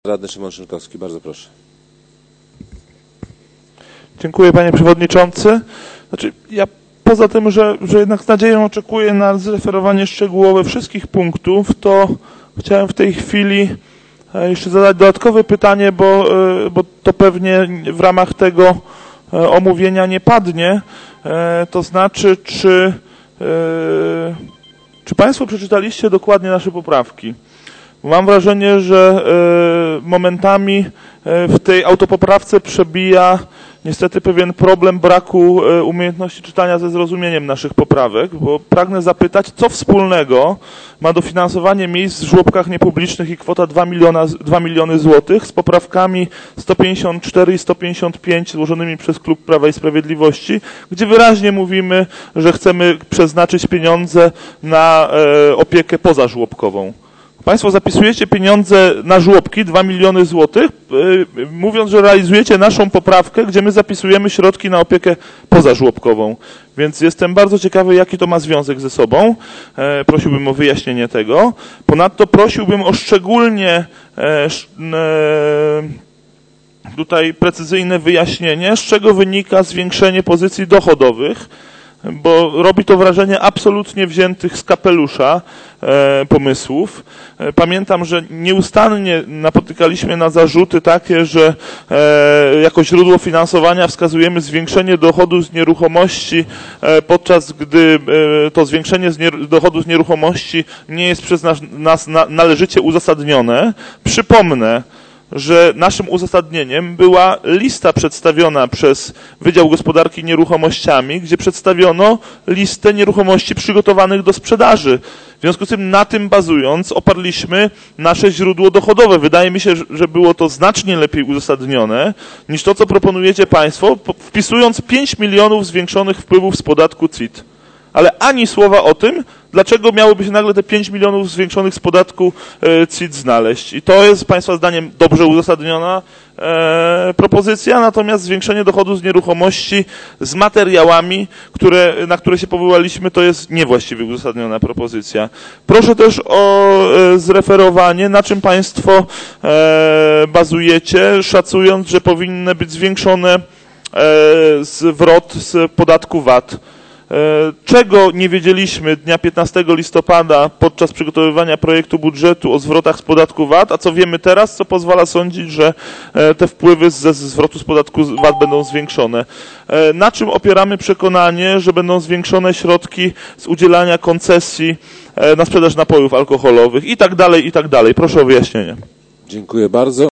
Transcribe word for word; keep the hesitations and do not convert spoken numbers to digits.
Radny Szymon Szynkowski, bardzo proszę. Dziękuję, panie przewodniczący. Znaczy, ja poza tym, że, że jednak z nadzieją oczekuję na zreferowanie szczegółowe wszystkich punktów, to chciałem w tej chwili jeszcze zadać dodatkowe pytanie, bo, bo to pewnie w ramach tego omówienia nie padnie. To znaczy, czy, czy państwo przeczytaliście dokładnie nasze poprawki? Mam wrażenie, że momentami w tej autopoprawce przebija niestety pewien problem braku umiejętności czytania ze zrozumieniem naszych poprawek, bo pragnę zapytać, co wspólnego ma dofinansowanie miejsc w żłobkach niepublicznych i kwota dwa miliony złotych z poprawkami sto pięćdziesiąt cztery i sto pięćdziesiąt pięć złożonymi przez Klub Prawa i Sprawiedliwości, gdzie wyraźnie mówimy, że chcemy przeznaczyć pieniądze na opiekę pozażłobkową. Państwo zapisujecie pieniądze na żłobki, dwa miliony złotych, yy, mówiąc, że realizujecie naszą poprawkę, gdzie my zapisujemy środki na opiekę pozażłobkową. Więc jestem bardzo ciekawy, jaki to ma związek ze sobą. E, prosiłbym o wyjaśnienie tego. Ponadto prosiłbym o szczególnie e, e, tutaj precyzyjne wyjaśnienie, z czego wynika zwiększenie pozycji dochodowych, bo robi to wrażenie absolutnie wziętych z kapelusza e, pomysłów. E, pamiętam, że nieustannie napotykaliśmy na zarzuty takie, że e, jako źródło finansowania wskazujemy zwiększenie dochodu z nieruchomości, e, podczas gdy e, to zwiększenie z nie, dochodu z nieruchomości nie jest przez nas, nas na, należycie uzasadnione. Przypomnę, że naszym uzasadnieniem była lista przedstawiona przez Wydział Gospodarki Nieruchomościami, gdzie przedstawiono listę nieruchomości przygotowanych do sprzedaży. W związku z tym, na tym bazując, oparliśmy nasze źródło dochodowe. Wydaje mi się, że było to znacznie lepiej uzasadnione niż to, co proponujecie państwo, wpisując pięć milionów zwiększonych wpływów z podatku C I T. Ale ani słowa o tym, dlaczego miałoby się nagle te pięć milionów zwiększonych z podatku C I T znaleźć. I to jest państwa zdaniem dobrze uzasadniona e, propozycja, natomiast zwiększenie dochodu z nieruchomości z materiałami, które, na które się powołaliśmy, to jest niewłaściwie uzasadniona propozycja. Proszę też o e, zreferowanie, na czym państwo e, bazujecie, szacując, że powinny być zwiększone e, zwrot z podatku V A T. Czego nie wiedzieliśmy dnia piętnastego listopada podczas przygotowywania projektu budżetu o zwrotach z podatku V A T, a co wiemy teraz, co pozwala sądzić, że te wpływy ze zwrotu z podatku V A T będą zwiększone. Na czym opieramy przekonanie, że będą zwiększone środki z udzielania koncesji na sprzedaż napojów alkoholowych i tak dalej, i tak dalej. Proszę o wyjaśnienie. Dziękuję bardzo.